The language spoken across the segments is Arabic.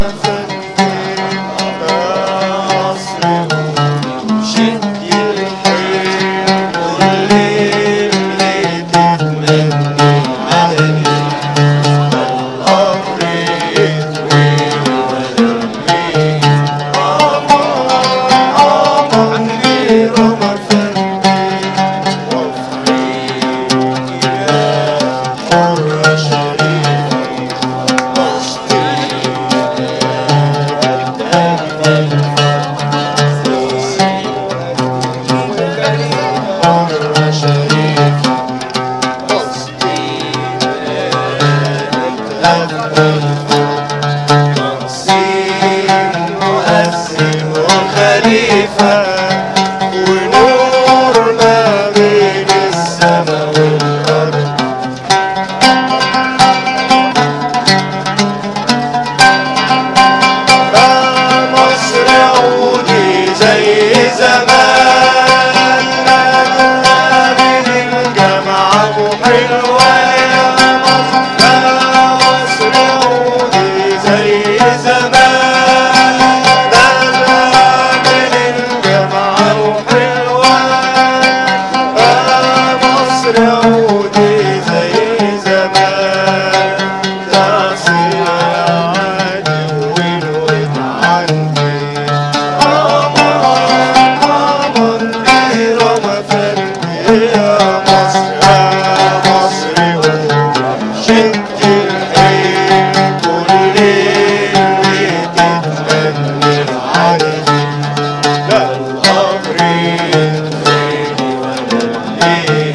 ونور ما بين السما والأرض. مصر عودي زي زمان، من الجامعة وحلوة يا مصر عودي زي زمان، عودي زي زمان. تعصي عادي والود عندي أمان ديرة مفندي يا مصر يا مصر شد الحيل كل اللي تتمنى عليه. لا الأمر يطويني ولا الليل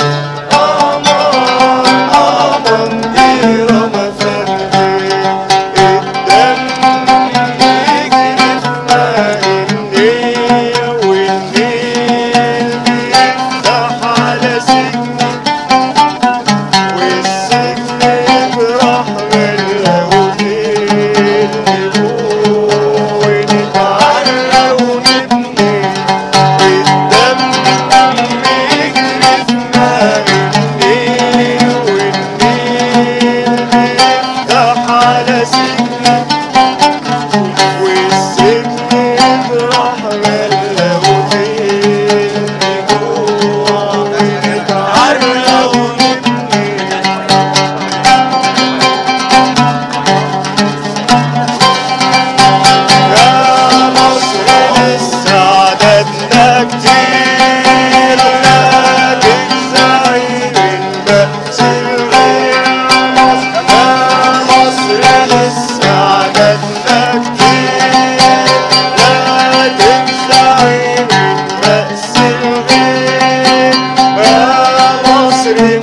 City.